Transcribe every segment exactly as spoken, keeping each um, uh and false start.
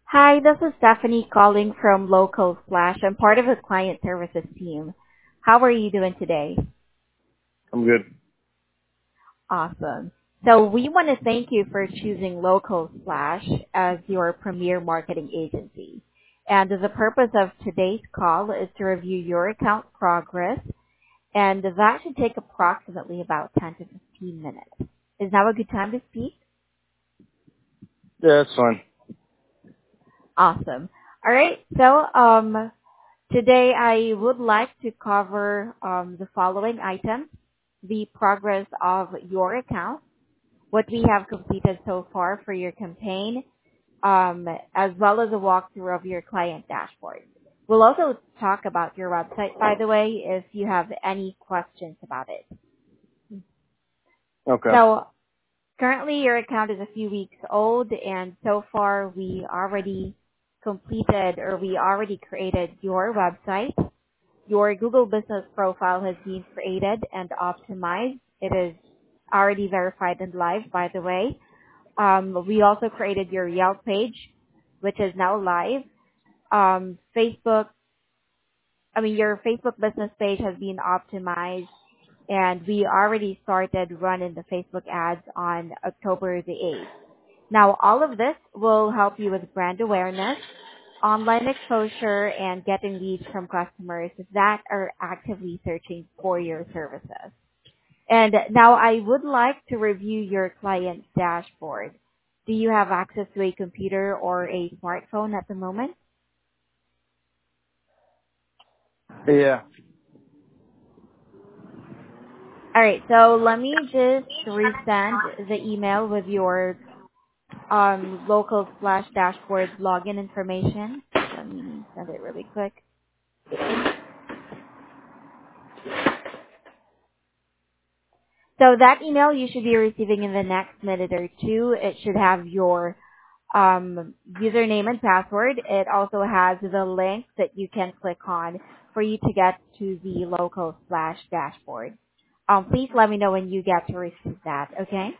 Hi, this is Stephanie calling from Local Flash. I'm part of the client services team. How are you doing today? I'm good. Awesome. So we want to thank you for choosing Local Flash as your premier marketing agency. And the purpose of today's call is to review your account progress, and that should take approximately about ten to fifteen minutes. Is now a good time to speak? Yeah, that's fine. Awesome. All right. So, um, today, I would like to cover um, the following items: the progress of your account, what we have completed so far for your campaign, um, as well as a walkthrough of your client dashboard. We'll also talk about your website, by the way, if you have any questions about it. Okay. So currently, your account is a few weeks old, and so far we already completed or we already created your website. Your Google business profile has been created and optimized. It is already verified and live, by the way. Um, we also created your Yelp page, which is now live. Um, Facebook, I mean, your Facebook business page has been optimized, and we already started running the Facebook ads on October the eighth. Now, all of this will help you with brand awareness, online exposure, and getting leads from customers that are actively searching for your services. And now I would like to review your client dashboard. Do you have access to a computer or a smartphone at the moment? Yeah. All right, so let me just resend the email with your um, local slash dashboard login information. Let me send it really quick. So that email you should be receiving in the next minute or two. It should have your um, username and password. It also has the link that you can click on for you to get to the local slash dashboard. Um, please let me know when you get to receive that, okay?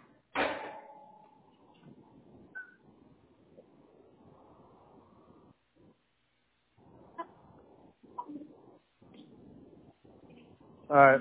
All right.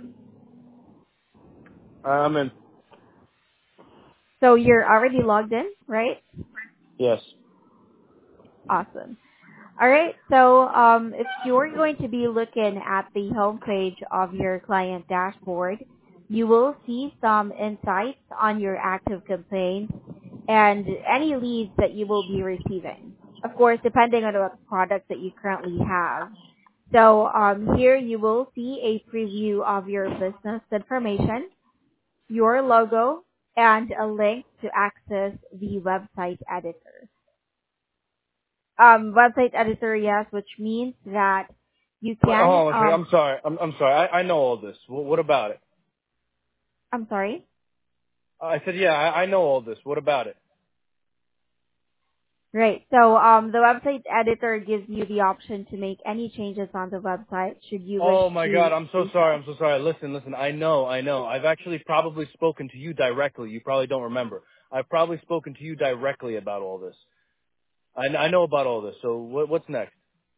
Uh, I'm in. So you're already logged in, right? Yes. Awesome. All right. So um, if you're going to be looking at the homepage of your client dashboard, you will see some insights on your active campaigns and any leads that you will be receiving. Of course, depending on what product that you currently have. So um, here you will see a preview of your business information, your logo, and a link to access the website editor. Um, website editor, yes, which means that you Wait, can, hold on a second. um, I'm sorry. I'm, I'm sorry. I, I know all this. What, what about it? I'm sorry. I said, yeah, I, I know all this. What about it? Right. So um, the website editor gives you the option to make any changes on the website should you wish Oh my God. to I'm so do sorry. so. I'm so sorry. Listen, listen. I know. I know. I've actually probably spoken to you directly. You probably don't remember. I've probably spoken to you directly about all this. I, I know about all this. So what, what's next?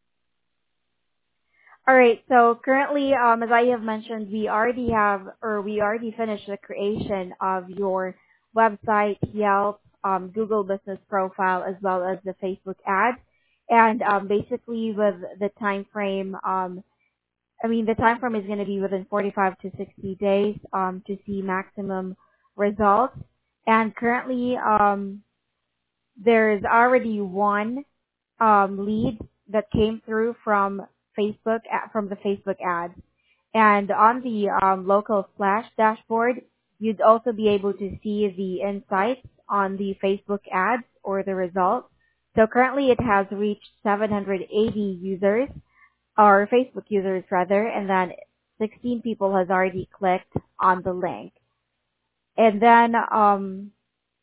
All right. So currently, um, as I have mentioned, we already have, or we already finished the creation of your website, Yelp, um, Google Business Profile, as well as the Facebook ad. And um, basically, with the time frame, um, I mean, the time frame is going to be within forty-five to sixty days um, to see maximum results. And currently, um, there's already one um, lead that came through from Facebook a- from the Facebook ads. And on the um, local Flash dashboard, you'd also be able to see the insights on the Facebook ads or the results. So currently, it has reached seven hundred eighty users or Facebook users rather, and then sixteen people has already clicked on the link. And then um,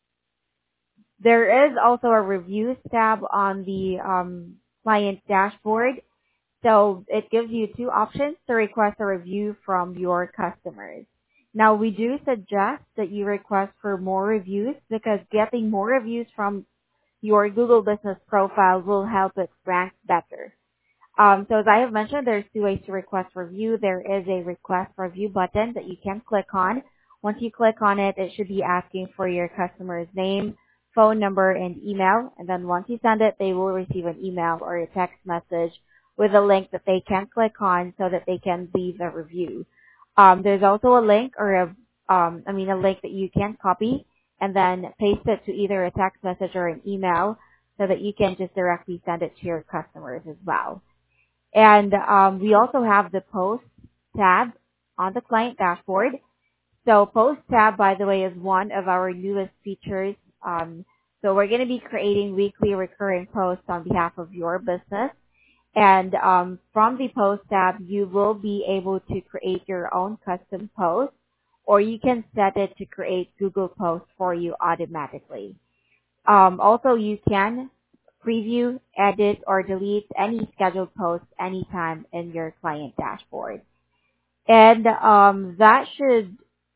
there is also a reviews tab on the um, client dashboard. So it gives you two options to request a review from your customers. Now we do suggest that you request for more reviews because getting more reviews from your Google Business Profile will help it rank better. Um, so as I have mentioned, there's two ways to request review. There is a request review button that you can click on. Once you click on it, it should be asking for your customer's name, phone number, and email. And then once you send it, they will receive an email or a text message with a link that they can click on so that they can leave a review. Um, there's also a link or a, um, I mean, a link that you can copy and then paste it to either a text message or an email so that you can just directly send it to your customers as well. And um, we also have the Post tab on the client dashboard. So Post tab, by the way, is one of our newest features. Um, so we're going to be creating weekly recurring posts on behalf of your business. And um, from the Post tab, you will be able to create your own custom post, or you can set it to create Google Posts for you automatically. Um, also, you can preview, edit, or delete any scheduled posts anytime in your client dashboard. And um, that should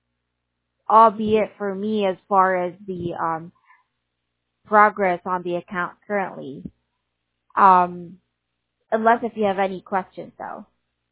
all be it for me as far as the um, progress on the account currently. Um, unless if you have any questions, though.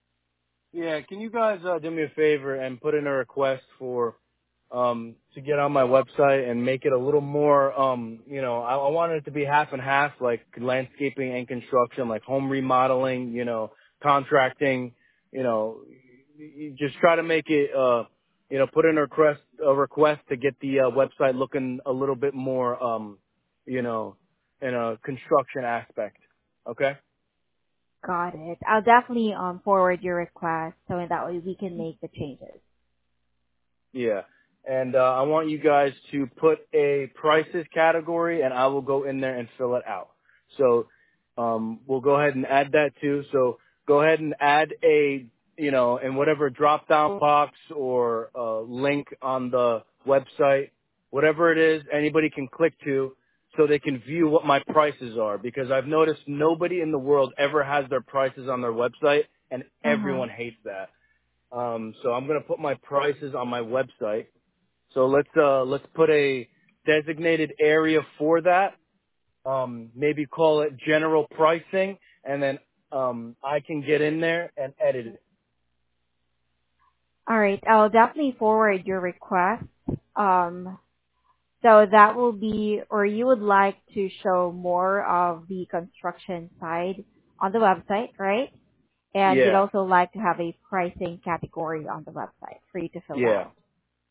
Yeah, can you guys uh, do me a favor and put in a request for um to get on my website and make it a little more um you know I, I want it to be half and half, like landscaping and construction, like home remodeling, you know, contracting, you know, you just try to make it uh you know put in a request a request to get the uh, website looking a little bit more um you know in a construction aspect. Okay. Got it. I'll definitely um, forward your request so in that way we can make the changes. Yeah. And uh, I want you guys to put a prices category, and I will go in there and fill it out. So um, we'll go ahead and add that too. So go ahead and add a, you know, in whatever drop-down box or uh, link on the website, whatever it is, anybody can click to so they can view what my prices are. Because I've noticed nobody in the world ever has their prices on their website, and Mm-hmm. everyone hates that. Um, so I'm going to put my prices on my website. So let's, uh, let's put a designated area for that. Um, maybe call it general pricing, and then, um, I can get in there and edit it. All right. I'll definitely forward your request. Um, so that will be, or you would like to show more of the construction side on the website, right? And you'd Yeah. also like to have a pricing category on the website for you to fill Yeah. out.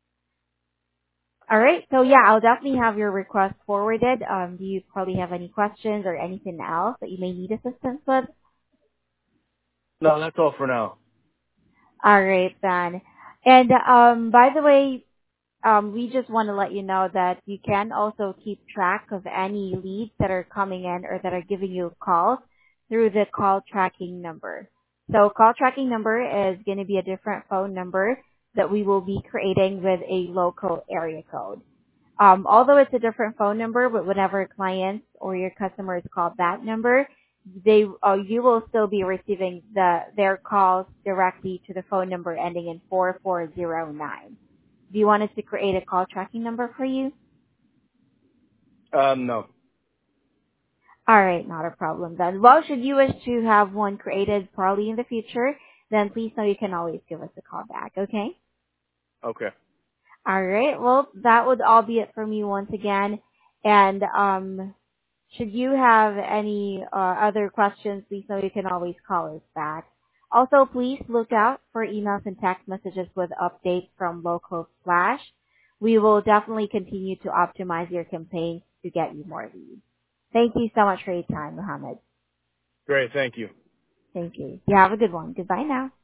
All right. So yeah, I'll definitely have your request forwarded. Um, do you probably have any questions or anything else that you may need assistance with? No, that's all for now. All right then. And um, by the way, um, we just want to let you know that you can also keep track of any leads that are coming in or that are giving you calls through the call tracking number. So call tracking number is going to be a different phone number that we will be creating with a local area code. Um, although it's a different phone number, but whenever clients or your customers call that number, they uh, you will still be receiving the their calls directly to the phone number ending in four four zero nine. Do you want us to create a call tracking number for you? Um, no. All right, not a problem then. Well, should you wish to have one created probably in the future, then please know you can always give us a call back, okay? Okay. All right, well, that would all be it for me once again. And um, should you have any uh, other questions, please know you can always call us back. Also, please look out for emails and text messages with updates from Local Flash. We will definitely continue to optimize your campaigns to get you more leads. Thank you so much for your time, Mohammed. Great. Thank you. Thank you. You have a good one. Goodbye now.